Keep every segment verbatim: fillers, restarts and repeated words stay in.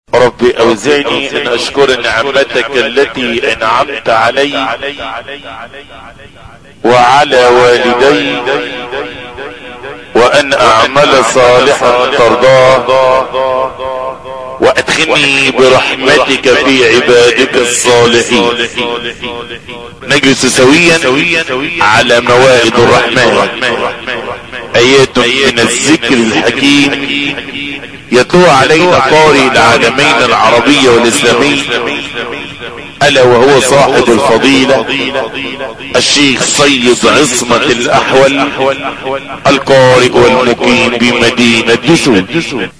رب اوزعني ان اشكر نعمتك التي انعمت علي وعلى والدي وان اعمل صالحا ترضاه وادخلني برحمتك في عبادك الصالحين. نجلس سويا على موائد الرحمن، ايات من الذكر الحكيم يتلو علينا قارئ العالمين العربية والاسلامية، الا وهو صاحب الفضيلة الشيخ سيد عصمة الاحول القارئ والمقيم بمدينة دسوق.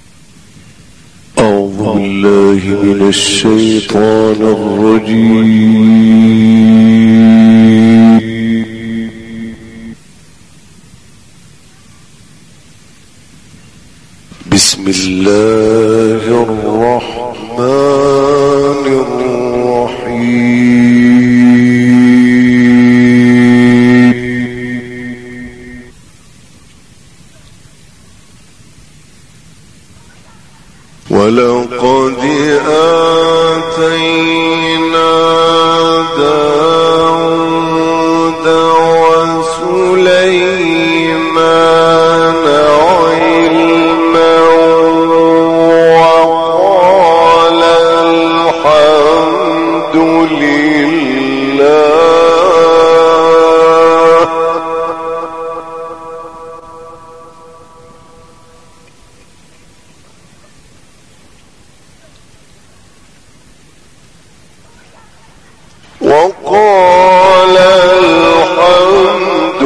أعوذ بالله من الشيطان الرجيم. بسم الله الرحمن الرحيم. ولقد آتينا داود وسليمان علما وقال الحمد لله وقال الحمد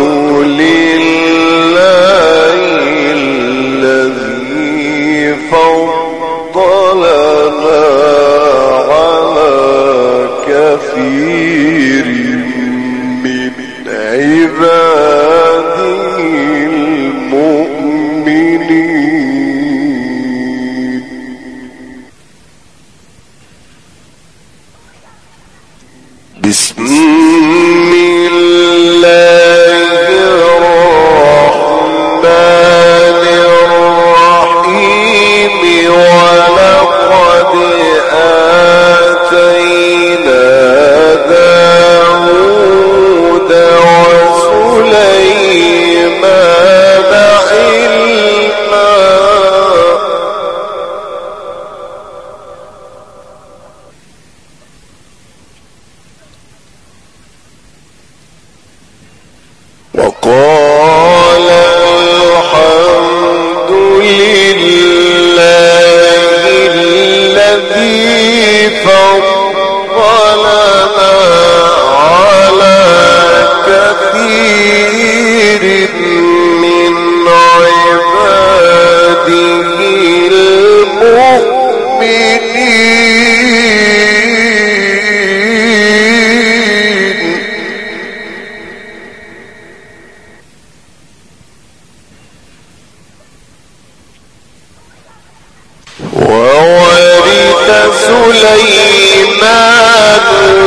لله الذي فضلنا على كثير من عباده المؤمنين. بسم الله الرحمن الرحيم. ولقد آتينا داود وسليمان علما وقال الحمد لله الذي فضلنا على كثير من عباده المؤمنين. وورث سليمان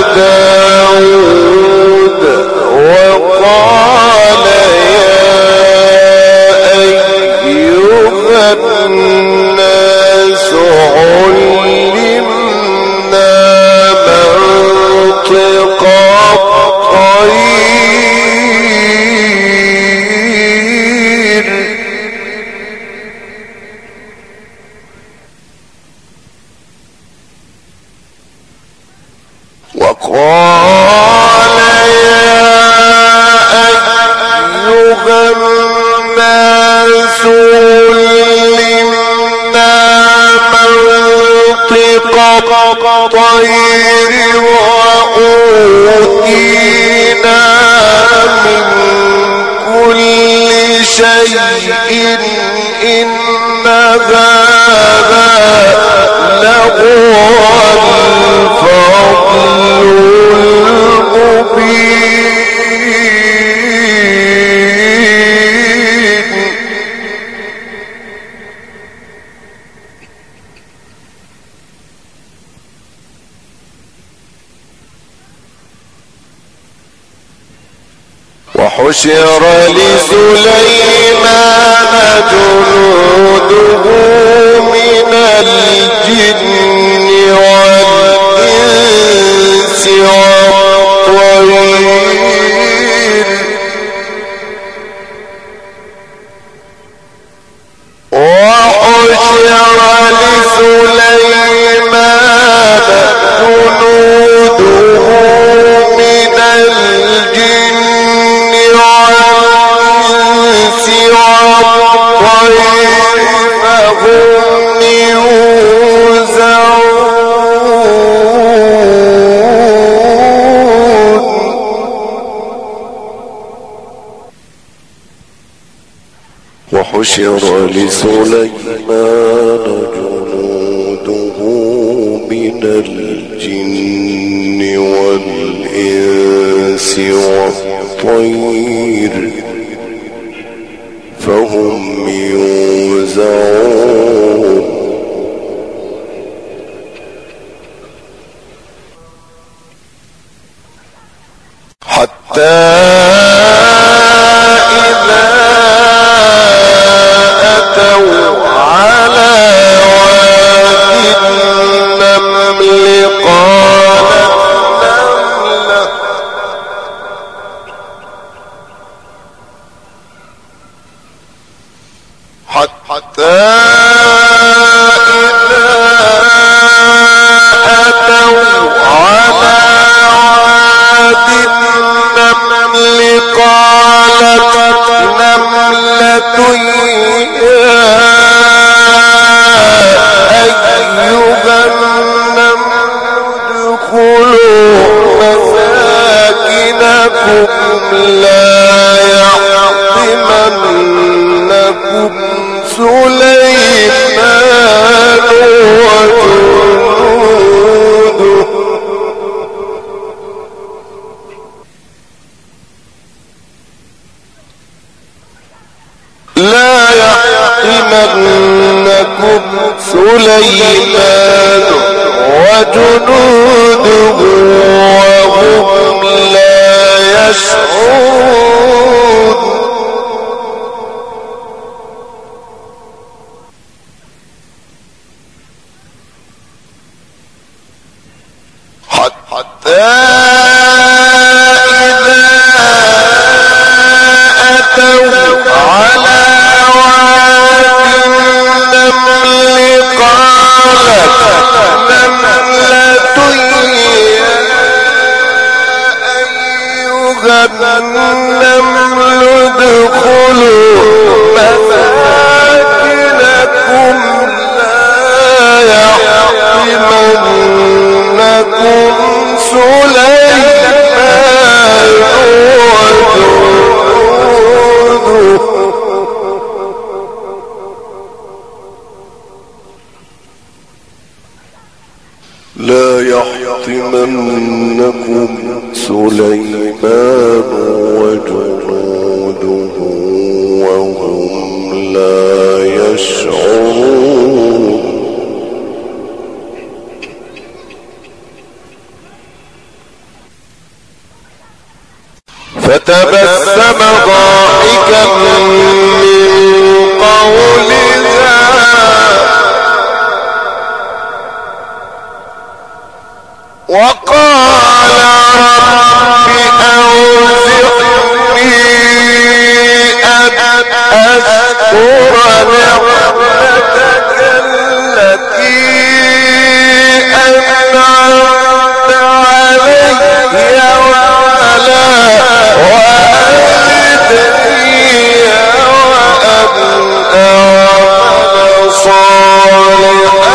داود وقال يا أيها الناس علمنا منطق الطير وقال يا أيها الناس علمنا منطق الطير وأوتينا من كل شيء إن هذا لهو الفضل المبين. وحشر لسليمان جنوده من الجن وحشر لسليمان جنوده من الجن والإنس والطير فهم يوزعون حتى إذا أتوا على وادي النمل قالت نملة حتى إذا أتوا على وادي النمل قالت نملة يا أيها النمل ادخلوا مساكنكم لا يحطمنكم سليمان وجنوده لا يحطمنكم سليمان وجنوده وهم لا يشعرون حتى إذا أتوا على وادي النمل قالت نملة يا أيها النمل ادخلوا مساكنكم لا يحطمنكم سليمان وجنوده لا يحطمنكم سليمان وجنوده وهم لا يشعرون فتبسم ضاحكا من قولها وقال رب أوزعني أن أذكر نعمتك التي أنعمت علي وعلى والدي وأن أعمل صالحا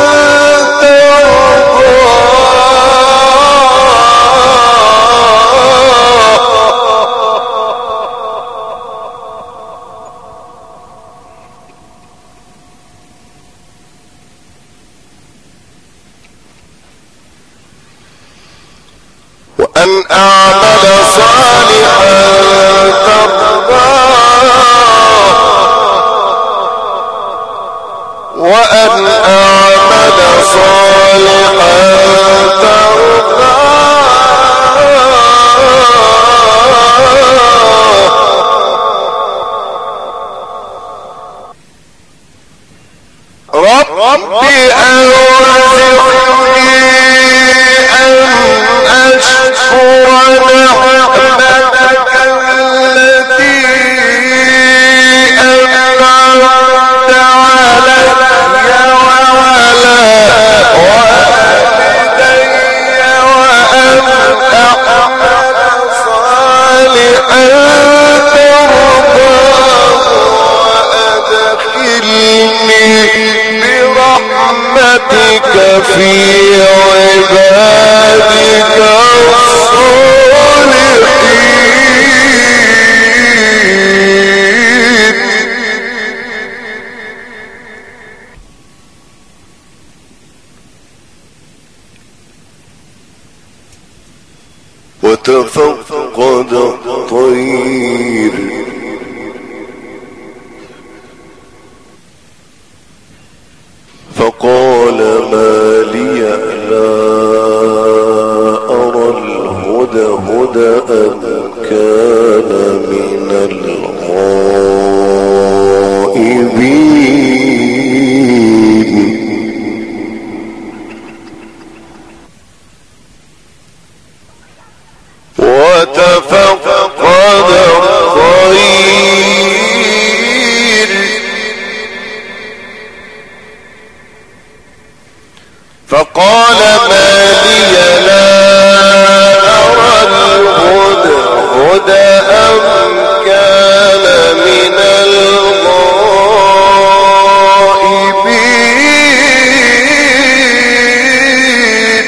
وأن أعمل صالحا ترضاه وأن أعمل صالحا ترضاه ربي أوزعني أن أشكر نعمتك التي أنعمت علي وعلى والدي وأن أعمل صالحا ترضاه وأدخلني برحمتك في عبادك الصالحين وتفقد الطير فقال ما لي لا أرى الهدهد أم كان من الغائبين وتفقد الطير فقال ما لي لا أرى الهدهد أم كان من الغائبين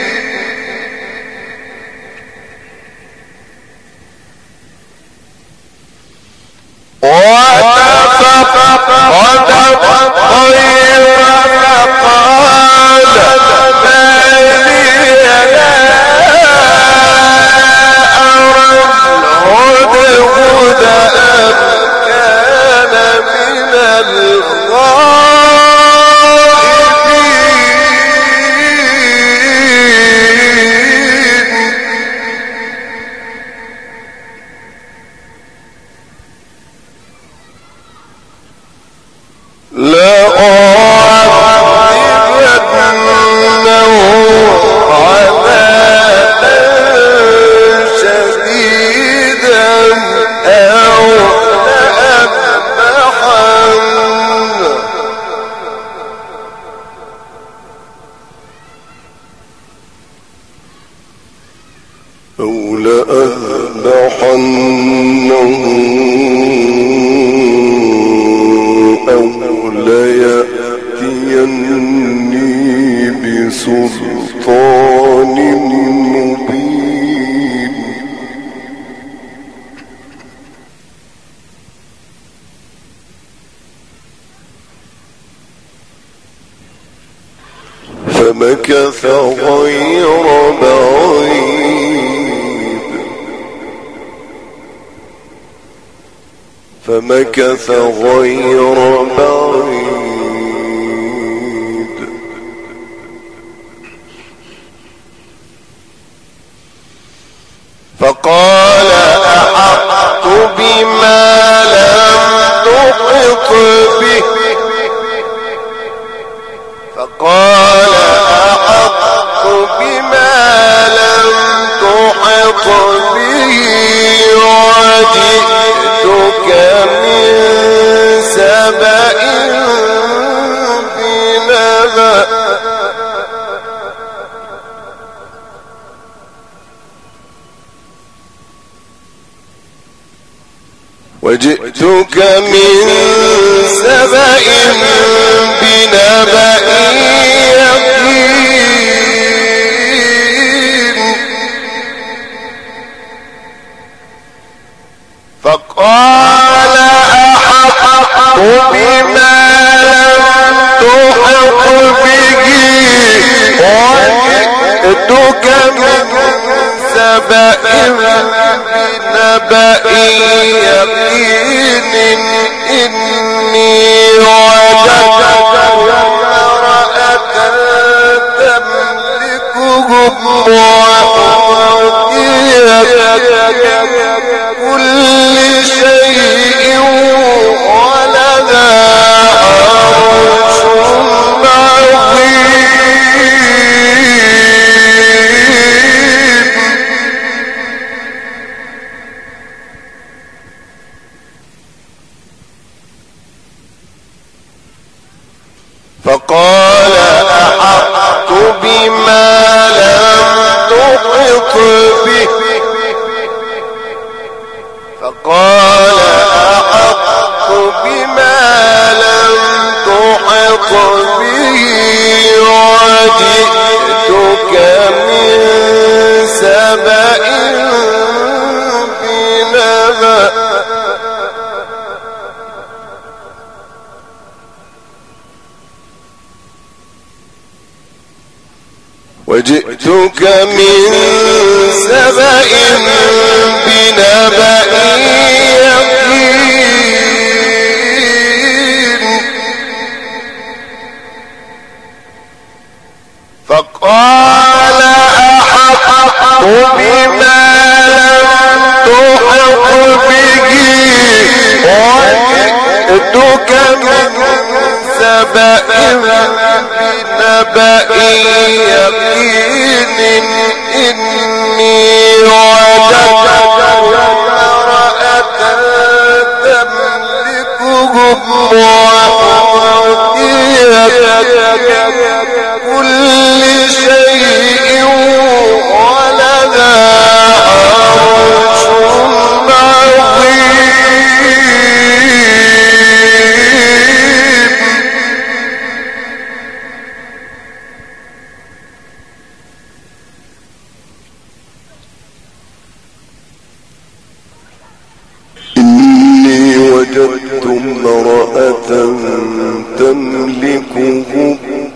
وتفقد الطير فقال ما لي لا أرى الهدهد أم كان من الغائبين لأعذبنه عذابا شديدا أو لأذبحنه أو لأذبحنه أو ليأتيني بسلطان مبين فمكث غير بعيد فمكث غير بعيد فقال أحطت بما لم تحط به فقال أحطت بما لم تحط به وجئتك من سبأ بنبأ وجئتك من سبأ بنبأ يقين فقال أحطت بما لم تحط به وجئتك من سبأ بنبأ يقين إني وجدت امرأة تملكهم وأوتيت كل شيء ولها عرش عظيم فقال أحطت بما لم تحط به وجئتك من سبأ بنبأ يقين فقال أحطت بما لم تحط به وجئتك من سبأ بنبأ يقين إني وجدت امرأة تملكهم وأوتيت كل شيء ولها عرش عظيم إني وجدت امرأة تملكهم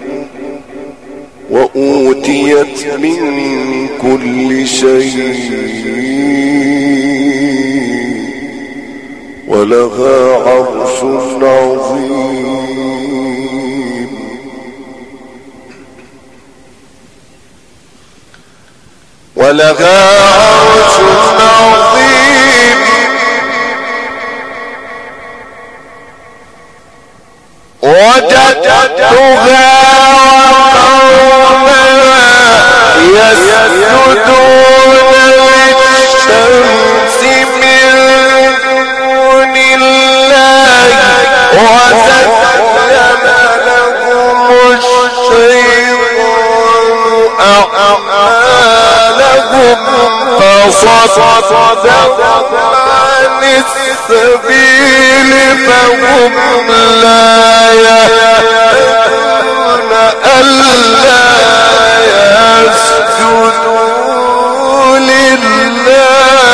وأوتيت من كل شيء ولها عرش عظيم ولها عرش عظيم وجدتها يسجدون للشمس من دون الله وزين لهم الشيطان أعمالهم فصدهم عن السبيل فهم لا يهتدون ألا يسجدوا لله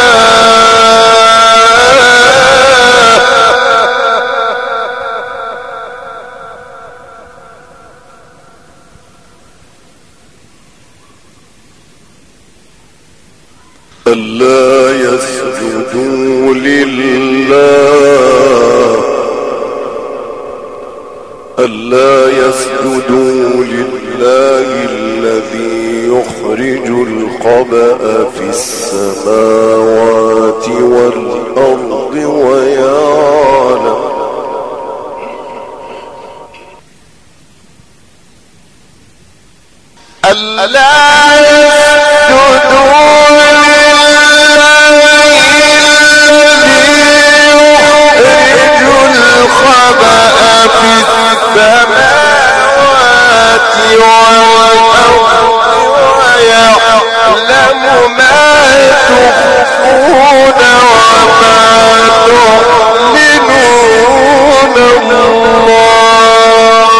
ألا يسجدوا لله ألا يسجدوا لله الذي يخرج الخبأ في السماوات والأرض ويعلم ألا يسجدوا السماوات والأرض ويعلم ما تخفون وما تعلنون الله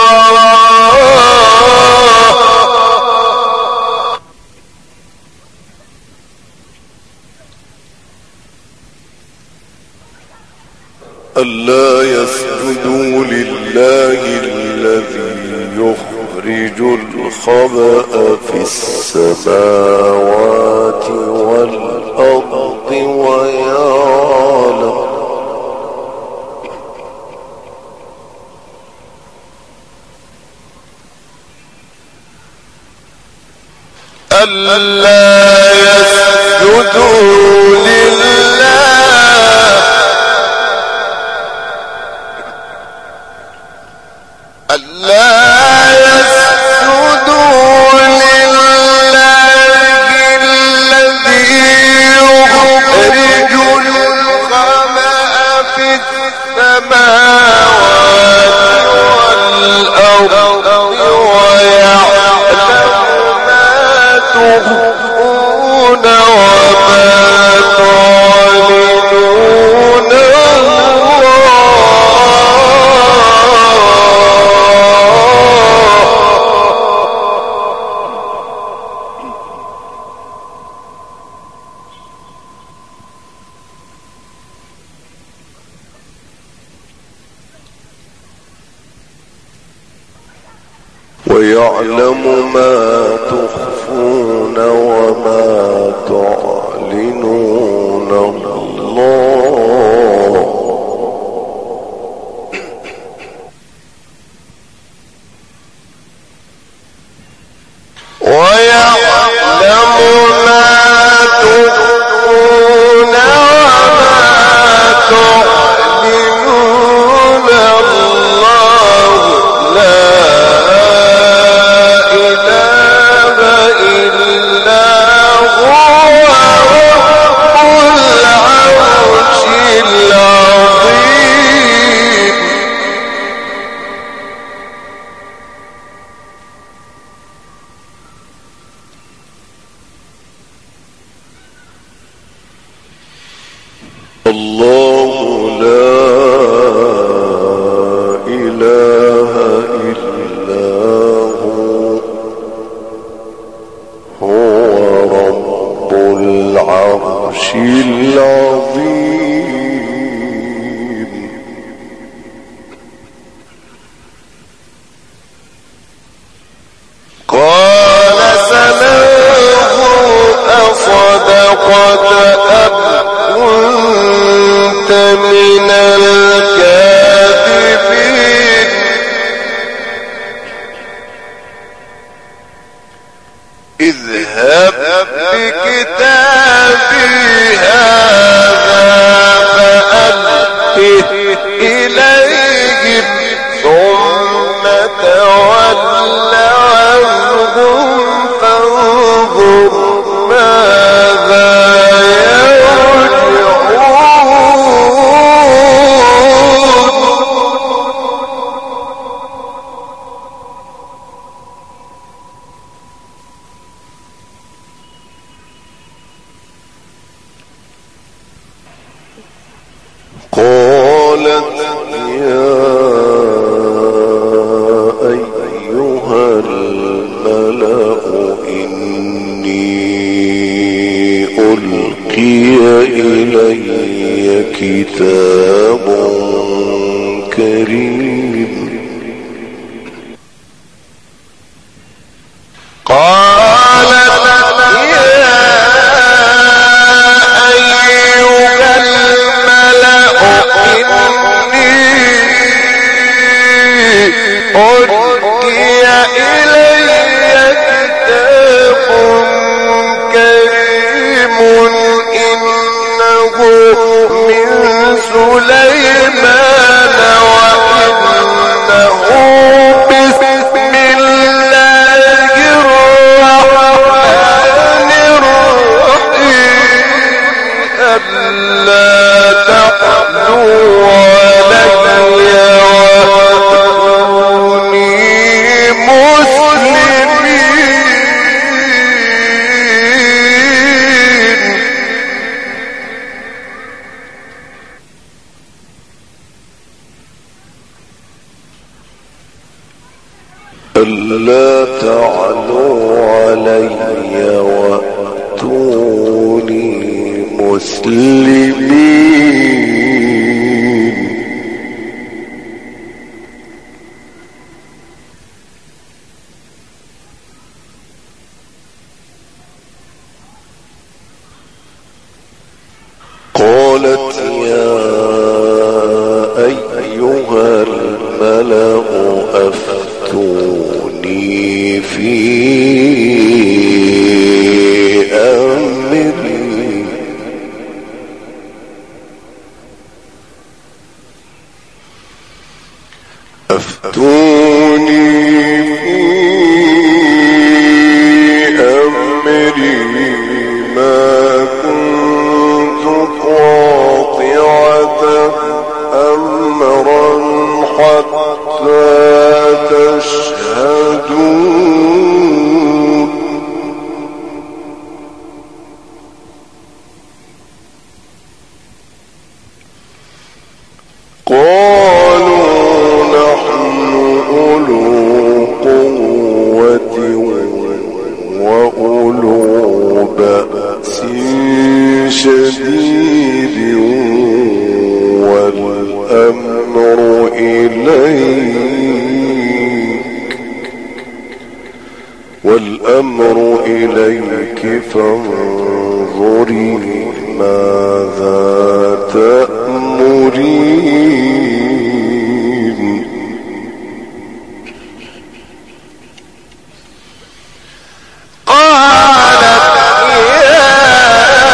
ألا يسجدوا لله الذي يخرج الخبأ في السماوات والأرض ويعلم ألا يسجدوا لله ألا يسجدوا لله الذي يخرج الخبأ في السماوات والأرض ويعلم ما تخفون وما تعلنون ويعلم ما تخفون ألا تعلوا علي وأتوني مسلمين. قالت يا أيها الملأ أفتوني في أمري أفتوني في أمري ما كنت قاطعة أمرا حتى تشهدون. قالوا نحن أولو قوة وأولو بأس شديد والأمر إليك والأمر إليك فانظري ماذا تأمرين. قالت يا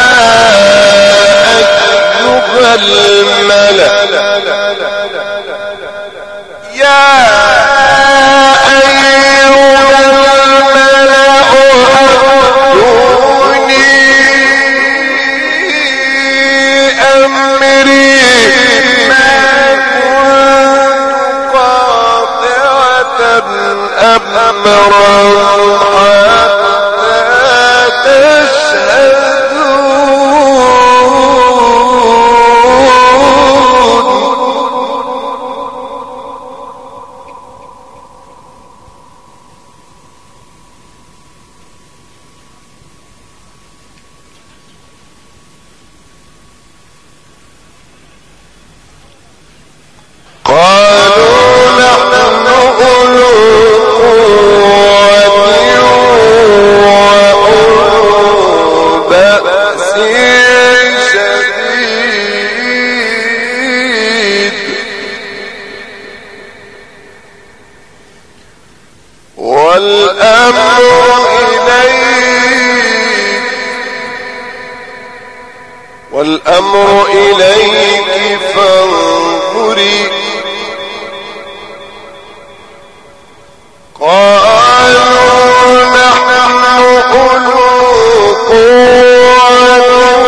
والأمر إليك فانظري قالوا نحن أولو قوة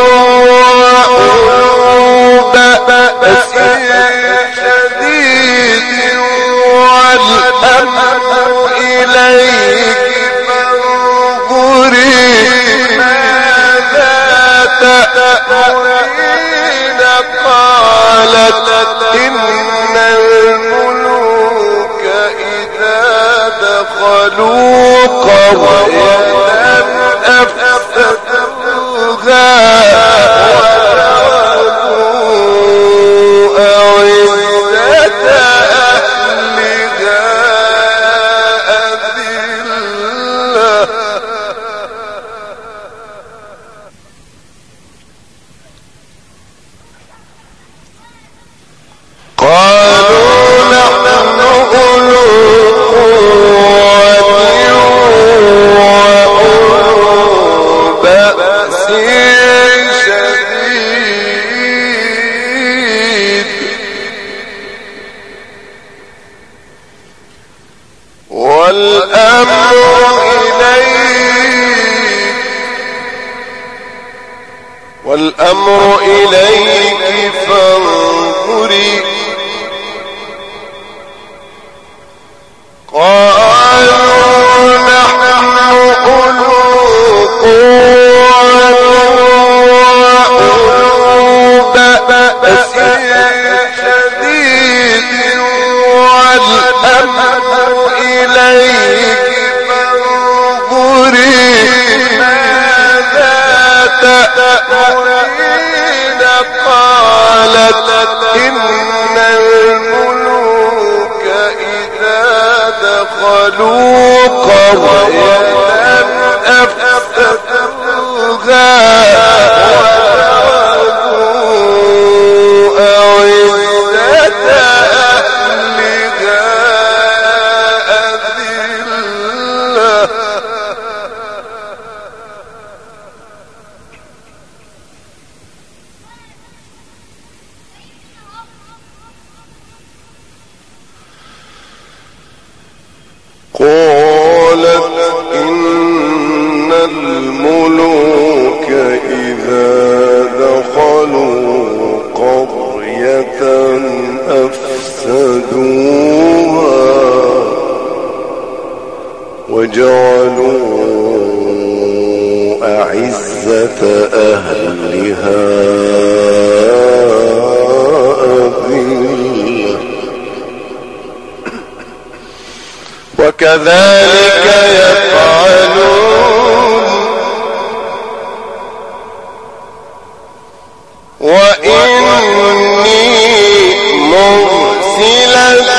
وأولو بأس شديد والأمر إليك فانظري ماذا تأمرين قالت إن الملوك إذا دخلوا قرية أفسدوها وجعلوا أعزة أهلها أذلة قالوا نحن أولو والأمر إليك فانظري قالوا نحن أولو قوة وأولو بأس شديد والأمر إليك فانظري ماذا تأمرين قالت إن الملوك إذا دخلوا قرية أفسدوها وجعلوا أعزة أهلها أذلة قالت إن الملوك إذا دخلوا قرية أفسدوها وجعلوا أعزة أهلها أذلة وكذلك يفعلون وإني مرسلة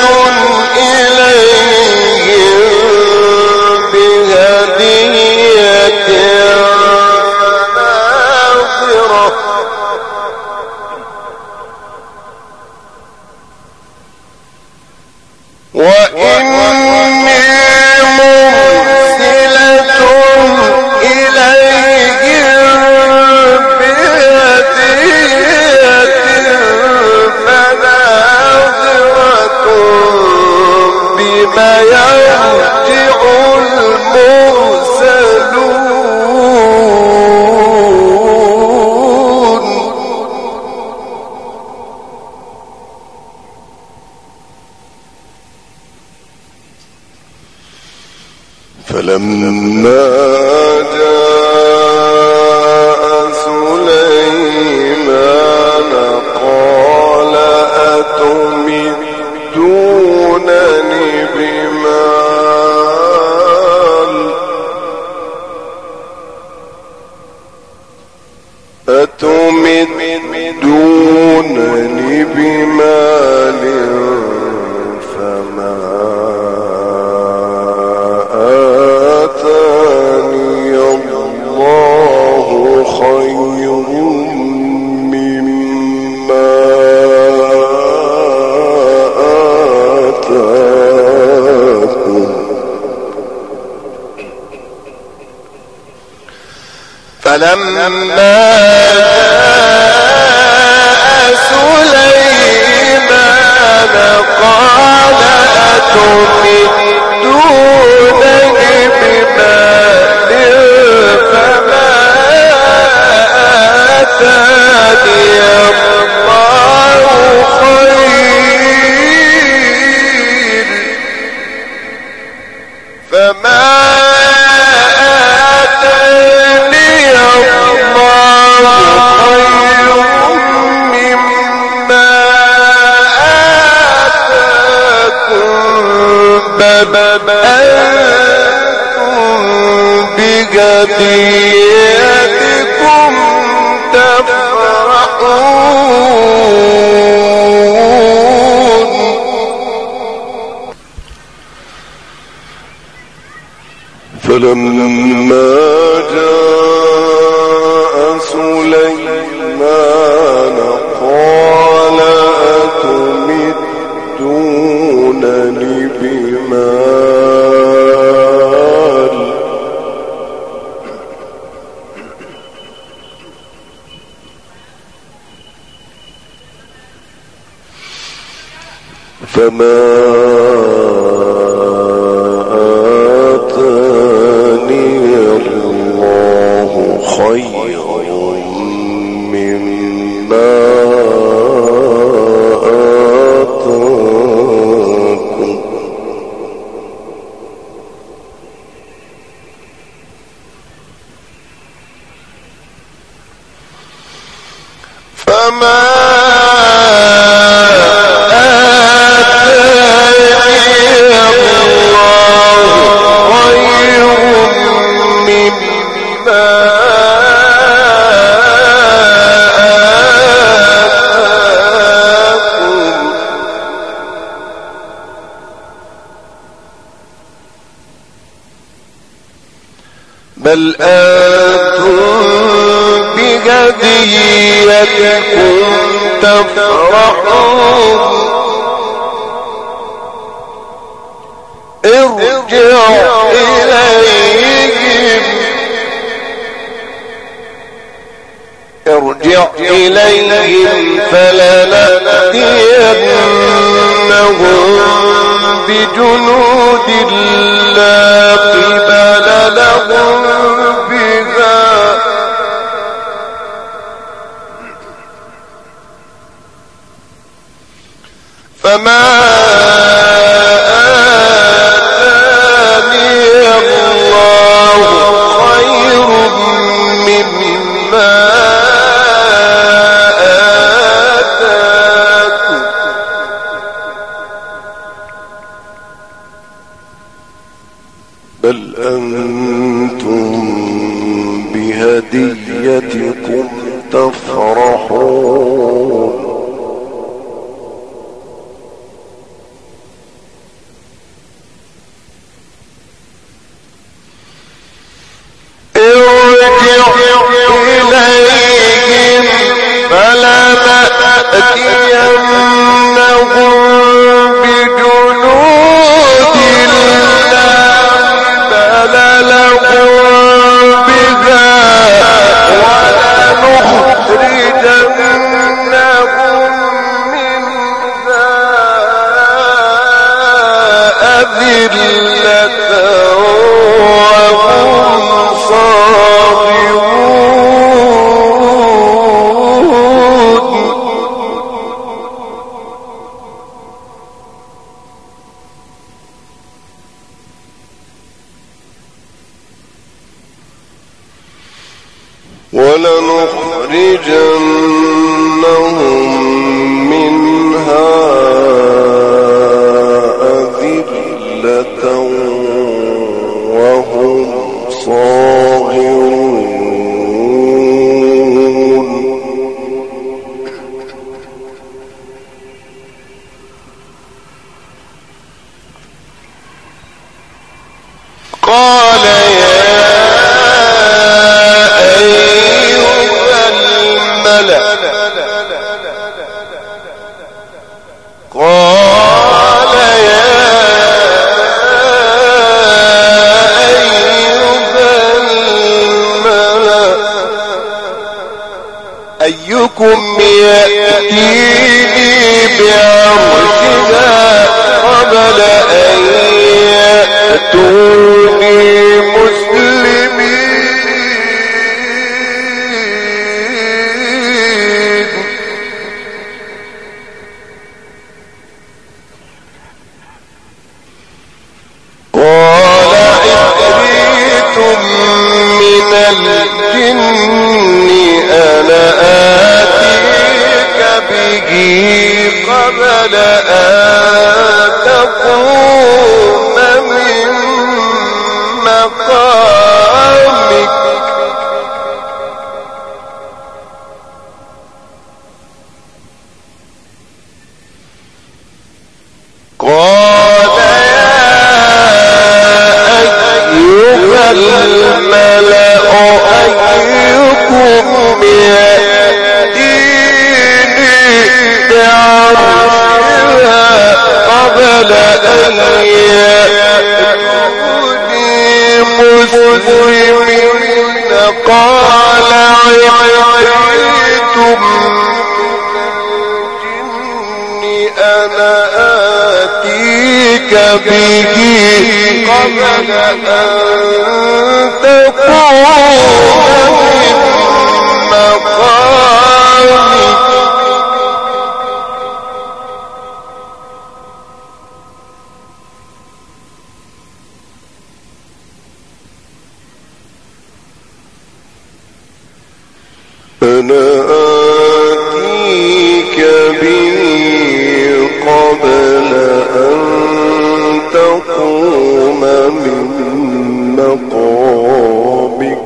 إليهم بهدية ناظرة وإني مرسلة إليهم بهدية فناظرة بما يرجع المرسلون فلما جاء سليمان قال أتمدونني بمال أتمدونني بمال فما آتاني الله خير مما آتاكم فلما قال أتمدونني بمال فما آتاني الله خير فما آتاني الله خير مما آتاكم بل أنتم بهديتكم تفرحون. فلما جاء سليمان قال أتمدونني بمال فما آتاني الله خير مما آتاكم فما بل أنتم بهديتكم تفرحون. ارجع إليهم ارجع إليهم فلنأتينهم بجنود لا قبل لهم بها فما آتاني الله خير مما آتاكم بل أنتم بهديتكم تفرحون. ارجع إليهم فلنأتينهم بجنود لا قبل لهم بها ولنخرجنهم منها أذلة وهم صاغرون. ولنخرجنهم منها أذلة وهم صاغرون. قال يا أيها الملأ قال يا أيها الملأ أيكم يأتيني بعرشها قبل أن يأتوني مسلمين. قال عفريت من الجن أنا آتيك به قبل أن تقوم من مقامك. قال يا أيها الملأ أيكم يأتيني بعرشها قبل أن يأتوني مسلمين. قال عفريت من الجن أنا آتيك به قبل أن تقوم من مقامك. أنا آتيك به قبل أن تقوم من مقامك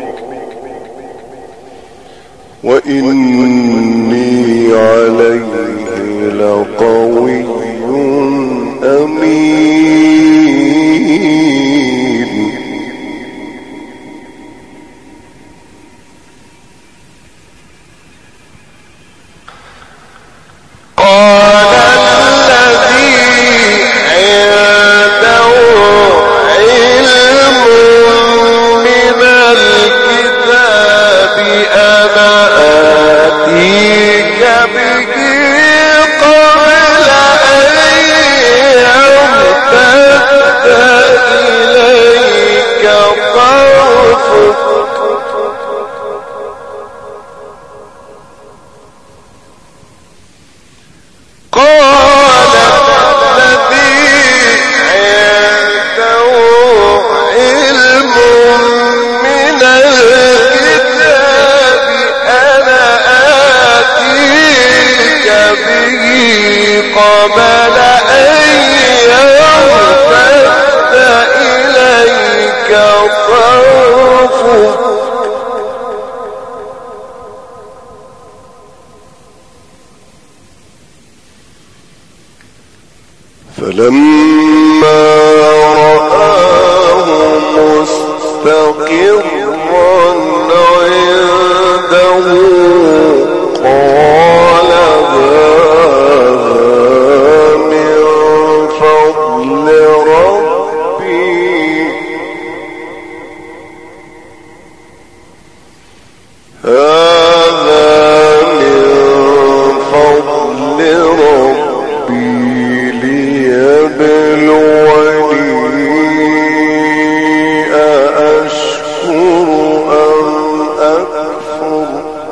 وإني عليه لقوي أمين. قال الذي عنده علم من الكتاب أنا آتيك به قبل أن يرتد إليك طرفك. قال الذي عنده علم من الكتاب أنا آتيك به قبل أن يرتد إليك طرفك. فلما رآه مستقرا عنده قال هذا من فضل ربي هذا من فضل ربي ليبلوني أأشكر أم أكفر.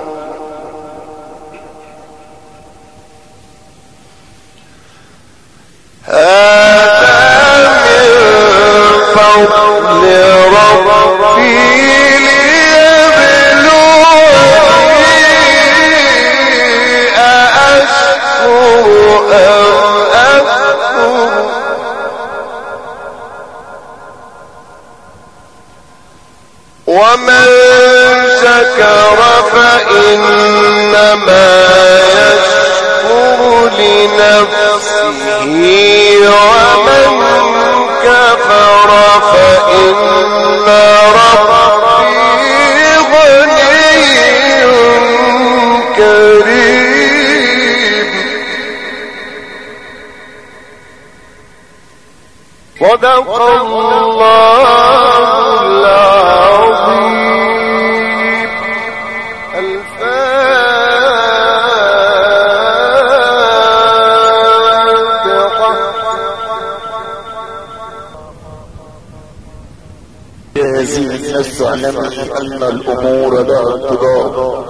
هذا من فضل ربي ليبلوني أأشكر أم أكفر. ومن شكر فإنما يشكر لنفسه ومن كفر فإن ربي غني كريم. صدق الله العظيم. الفاتحة. هذه النفس اعلمي ان الامور لها انتظار،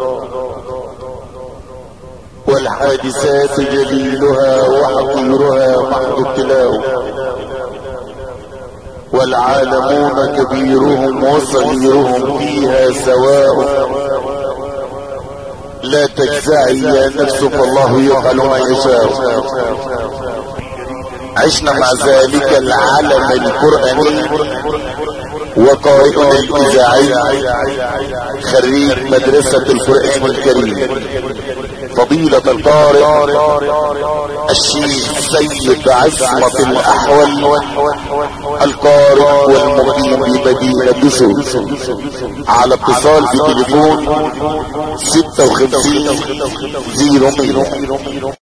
والحادثات جليلها وحقيرها محض ابتلاء، والعالمون كبيرهم وصغيرهم فيها سواء، لا تجزعي يا نفس فالله يفعل ما يشاء. عشنا مع ذلك العلم القرآني وقارئنا الإذاعي خريج مدرسة القرآن الكريم فضيلة القارئ الشيخ سيد عصمت الأحول القارئ والمقيم بمدينة سوس، على اتصال بتليفون ستة وخمسين صفر صفر